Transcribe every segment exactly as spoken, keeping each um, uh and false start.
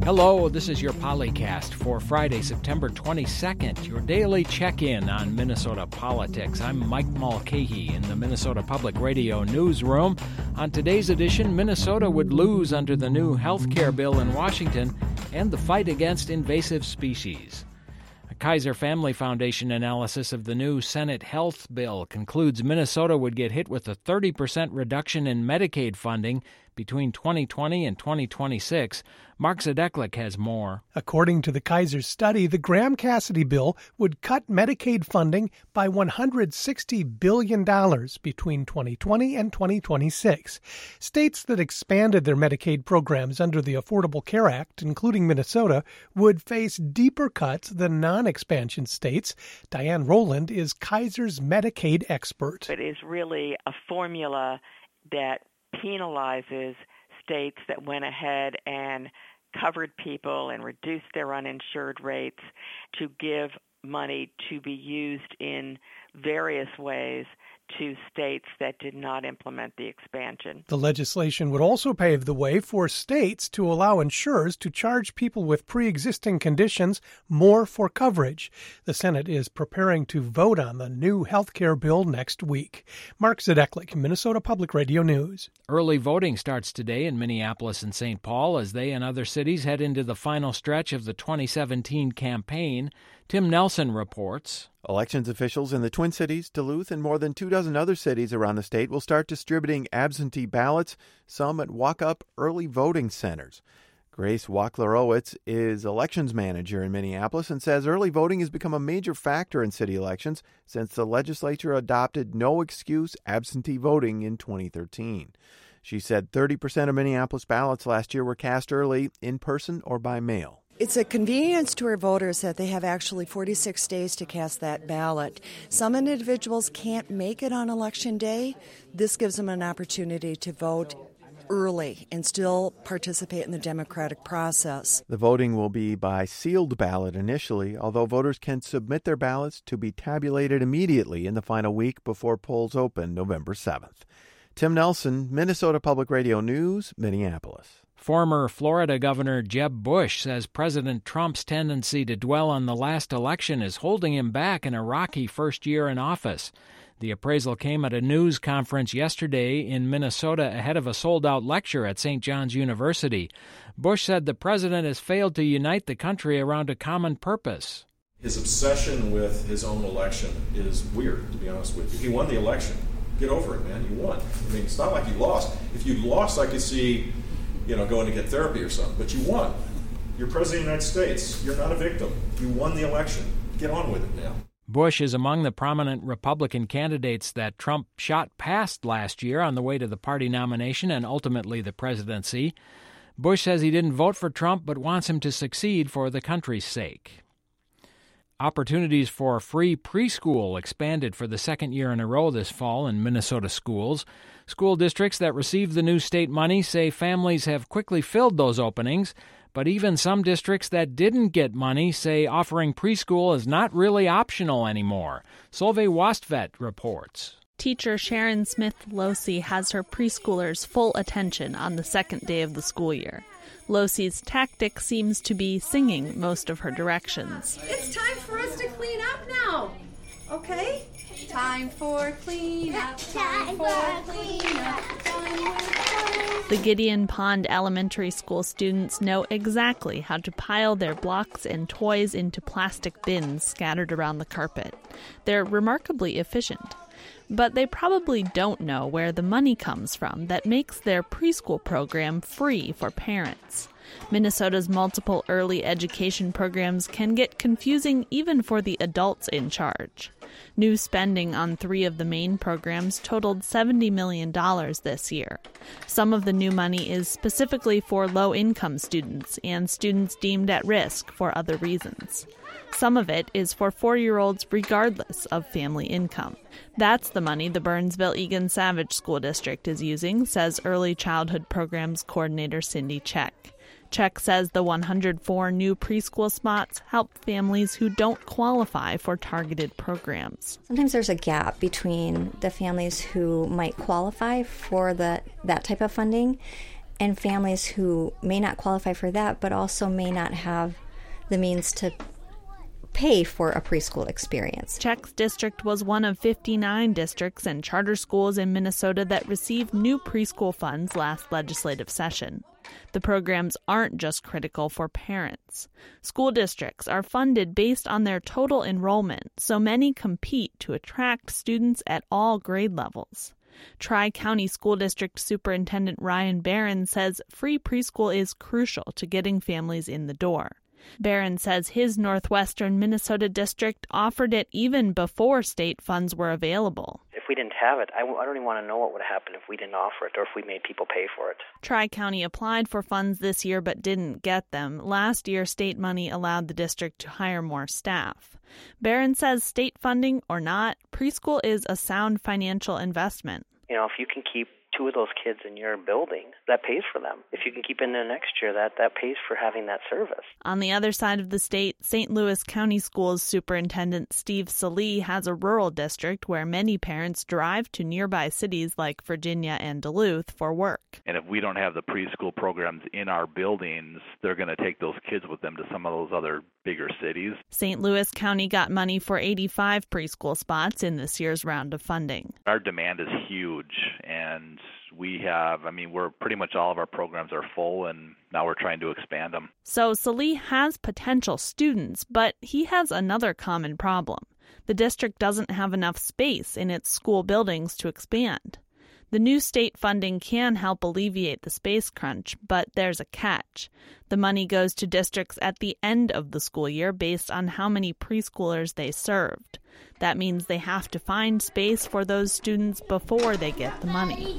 Hello, this is your Polycast for Friday, September twenty-second, your daily check-in on Minnesota politics. I'm Mike Mulcahy in the Minnesota Public Radio newsroom. On today's edition, Minnesota would lose under the new health care bill in Washington and the fight against invasive species. A Kaiser Family Foundation analysis of the new Senate health bill concludes Minnesota would get hit with a thirty percent reduction in Medicaid funding between twenty twenty and twenty twenty-six. Mark Zadeklik has more. According to the Kaiser study, the Graham-Cassidy bill would cut Medicaid funding by one hundred sixty billion dollars between twenty twenty and twenty twenty-six. States that expanded their Medicaid programs under the Affordable Care Act, including Minnesota, would face deeper cuts than non-expansion states. Diane Rowland is Kaiser's Medicaid expert. It is really a formula that penalizes states that went ahead and covered people and reduced their uninsured rates to give money to be used in various ways to states that did not implement the expansion. The legislation would also pave the way for states to allow insurers to charge people with pre-existing conditions more for coverage. The Senate is preparing to vote on the new health care bill next week. Mark Zadeklik, Minnesota Public Radio News. Early voting starts today in Minneapolis and Saint Paul as they and other cities head into the final stretch of the twenty seventeen campaign. Tim Nelson reports. Elections officials in the Twin Cities, Duluth, and more than two dozen other cities around the state will start distributing absentee ballots, some at walk-up early voting centers. Grace Wacklerowitz is elections manager in Minneapolis and says early voting has become a major factor in city elections since the legislature adopted no-excuse absentee voting in twenty thirteen. She said thirty percent of Minneapolis ballots last year were cast early, in person or by mail. It's a convenience to our voters that they have actually forty-six days to cast that ballot. Some individuals can't make it on Election Day. This gives them an opportunity to vote early and still participate in the democratic process. The voting will be by sealed ballot initially, although voters can submit their ballots to be tabulated immediately in the final week before polls open November seventh. Tim Nelson, Minnesota Public Radio News, Minneapolis. Former Florida Governor Jeb Bush says President Trump's tendency to dwell on the last election is holding him back in a rocky first year in office. The appraisal came at a news conference yesterday in Minnesota ahead of a sold-out lecture at Saint John's University. Bush said the president has failed to unite the country around a common purpose. His obsession with his own election is weird, to be honest with you. He won the election. Get over it, man. You won. I mean, it's not like you lost. If you lost, I could see, you know, going to get therapy or something. But you won. You're president of the United States. You're not a victim. You won the election. Get on with it now. Bush is among the prominent Republican candidates that Trump shot past last year on the way to the party nomination and ultimately the presidency. Bush says he didn't vote for Trump but wants him to succeed for the country's sake. Opportunities for free preschool expanded for the second year in a row this fall in Minnesota schools. School districts that receive the new state money say families have quickly filled those openings, but even some districts that didn't get money say offering preschool is not really optional anymore. Solveig Wastvedt reports. Teacher Sharon Smith-Losey has her preschoolers' full attention on the second day of the school year. Losey's tactic seems to be singing most of her directions. It's time for us to clean up now, okay? Time for clean up, time for clean up, time for... The Gideon Pond Elementary School students know exactly how to pile their blocks and toys into plastic bins scattered around the carpet. They're remarkably efficient. But they probably don't know where the money comes from that makes their preschool program free for parents. Minnesota's multiple early education programs can get confusing even for the adults in charge. New spending on three of the main programs totaled seventy million dollars this year. Some of the new money is specifically for low-income students and students deemed at risk for other reasons. Some of it is for four-year-olds regardless of family income. That's the money the Burnsville-Egan Savage School District is using, says Early Childhood Programs Coordinator Cindy Check. Check says the one hundred four new preschool spots help families who don't qualify for targeted programs. Sometimes there's a gap between the families who might qualify for the that type of funding and families who may not qualify for that, but also may not have the means to pay for a preschool experience. Czech's district was one of fifty-nine districts and charter schools in Minnesota that received new preschool funds last legislative session. The programs aren't just critical for parents. School districts are funded based on their total enrollment, so many compete to attract students at all grade levels. Tri-County School District Superintendent Ryan Barron says free preschool is crucial to getting families in the door. Barron says his northwestern Minnesota district offered it even before state funds were available. If we didn't have it, I, w- I don't even want to know what would have happened if we didn't offer it or if we made people pay for it. Tri-County applied for funds this year but didn't get them. Last year, state money allowed the district to hire more staff. Barron says state funding or not, preschool is a sound financial investment. You know, if you can keep two of those kids in your building, that pays for them. If you can keep in there next year, that, that pays for having that service. On the other side of the state, Saint Louis County Schools Superintendent Steve Salee has a rural district where many parents drive to nearby cities like Virginia and Duluth for work. And if we don't have the preschool programs in our buildings, they're going to take those kids with them to some of those other bigger cities. Saint Louis County got money for eighty-five preschool spots in this year's round of funding. Our demand is huge, and we have, I mean, we're pretty much all of our programs are full, and now we're trying to expand them. So Salee has potential students, but he has another common problem. The district doesn't have enough space in its school buildings to expand. The new state funding can help alleviate the space crunch, but there's a catch. The money goes to districts at the end of the school year based on how many preschoolers they served. That means they have to find space for those students before they get the money.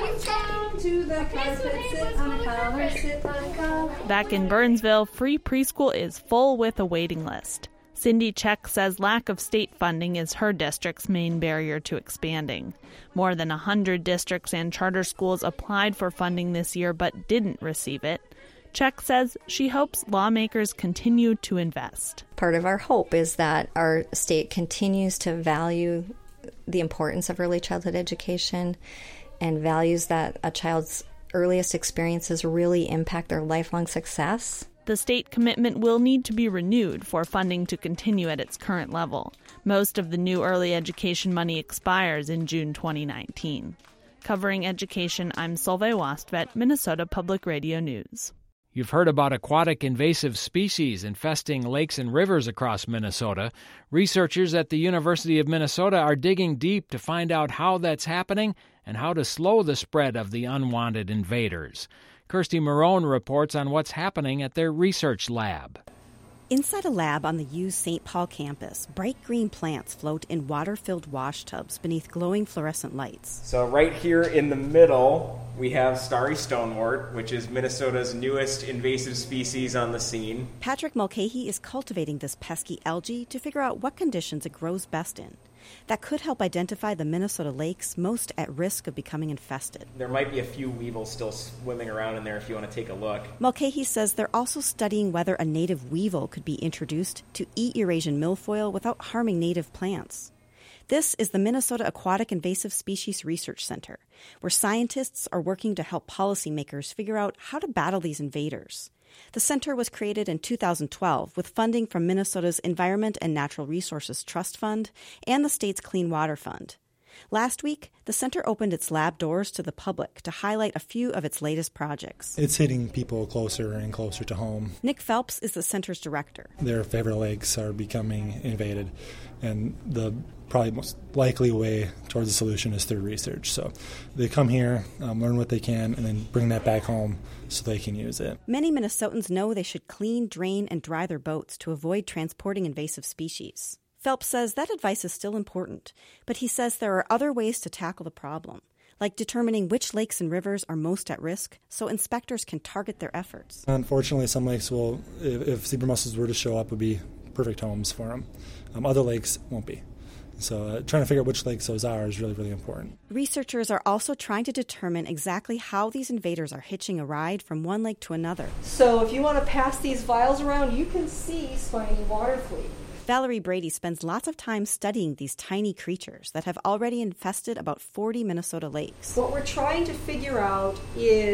Back in Burnsville, free preschool is full with a waiting list. Cindy Check says lack of state funding is her district's main barrier to expanding. More than one hundred districts and charter schools applied for funding this year but didn't receive it. Check says she hopes lawmakers continue to invest. Part of our hope is that our state continues to value the importance of early childhood education and values that a child's earliest experiences really impact their lifelong success. The state commitment will need to be renewed for funding to continue at its current level. Most of the new early education money expires in June twenty nineteen. Covering education, I'm Solveig Wastvedt, Minnesota Public Radio News. You've heard about aquatic invasive species infesting lakes and rivers across Minnesota. Researchers at the University of Minnesota are digging deep to find out how that's happening and how to slow the spread of the unwanted invaders. Kirsty Marone reports on what's happening at their research lab. Inside a lab on the U Saint Paul campus, bright green plants float in water-filled wash tubs beneath glowing fluorescent lights. So right here in the middle, we have starry stonewort, which is Minnesota's newest invasive species on the scene. Patrick Mulcahy is cultivating this pesky algae to figure out what conditions it grows best in. That could help identify the Minnesota lakes most at risk of becoming infested. There might be a few weevils still swimming around in there if you want to take a look. Mulcahy says they're also studying whether a native weevil could be introduced to eat Eurasian milfoil without harming native plants. This is the Minnesota Aquatic Invasive Species Research Center, where scientists are working to help policymakers figure out how to battle these invaders. The center was created in two thousand twelve with funding from Minnesota's Environment and Natural Resources Trust Fund and the state's Clean Water Fund. Last week, the center opened its lab doors to the public to highlight a few of its latest projects. It's hitting people closer and closer to home. Nick Phelps is the center's director. Their favorite lakes are becoming invaded, and the probably most likely way towards the solution is through research. So they come here, um, learn what they can, and then bring that back home so they can use it. Many Minnesotans know they should clean, drain, and dry their boats to avoid transporting invasive species. Phelps says that advice is still important, but he says there are other ways to tackle the problem, like determining which lakes and rivers are most at risk so inspectors can target their efforts. Unfortunately, some lakes will, if, if zebra mussels were to show up, would be perfect homes for them. Um, other lakes won't be. So uh, trying to figure out which lakes those are is really, really important. Researchers are also trying to determine exactly how these invaders are hitching a ride from one lake to another. So if you want to pass these vials around, you can see spiny water flea. Valerie Brady spends lots of time studying these tiny creatures that have already infested about forty Minnesota lakes. What we're trying to figure out is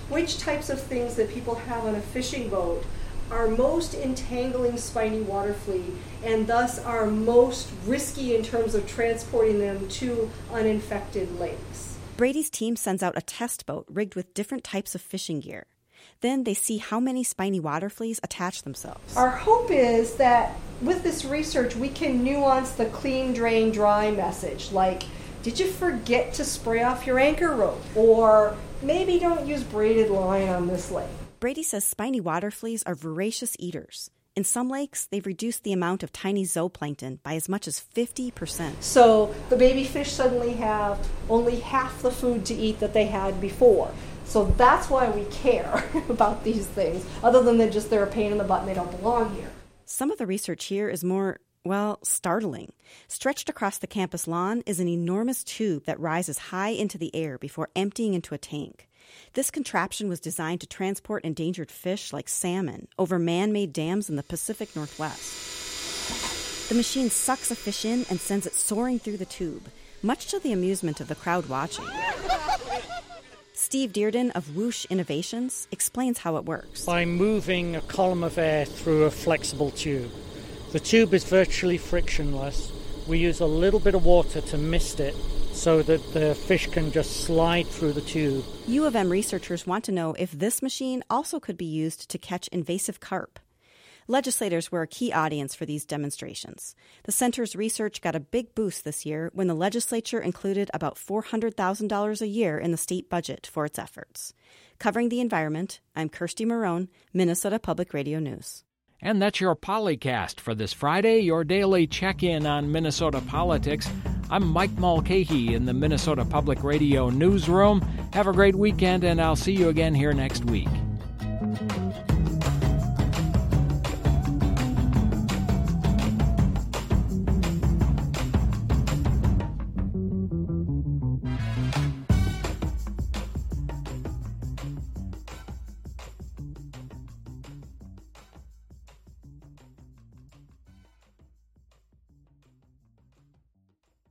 which types of things that people have on a fishing boat are most entangling spiny water flea and thus are most risky in terms of transporting them to uninfected lakes. Brady's team sends out a test boat rigged with different types of fishing gear. Then they see how many spiny water fleas attach themselves. Our hope is that with this research we can nuance the clean, drain, dry message, like, did you forget to spray off your anchor rope? Or maybe don't use braided line on this lake. Brady says spiny water fleas are voracious eaters. In some lakes, they've reduced the amount of tiny zooplankton by as much as fifty percent. So the baby fish suddenly have only half the food to eat that they had before. So that's why we care about these things, other than they're just they're a pain in the butt and they don't belong here. Some of the research here is more, well, startling. Stretched across the campus lawn is an enormous tube that rises high into the air before emptying into a tank. This contraption was designed to transport endangered fish like salmon over man-made dams in the Pacific Northwest. The machine sucks a fish in and sends it soaring through the tube, much to the amusement of the crowd watching. Steve Dearden of Whoosh Innovations explains how it works. By moving a column of air through a flexible tube. The tube is virtually frictionless. We use a little bit of water to mist it so that the fish can just slide through the tube. U of M researchers want to know if this machine also could be used to catch invasive carp. Legislators were a key audience for these demonstrations. The center's research got a big boost this year when the legislature included about four hundred thousand dollars a year in the state budget for its efforts. Covering the environment, I'm Kirsty Marone, Minnesota Public Radio News. And that's your Polycast for this Friday, your daily check-in on Minnesota politics. I'm Mike Mulcahy in the Minnesota Public Radio newsroom. Have a great weekend, and I'll see you again here next week.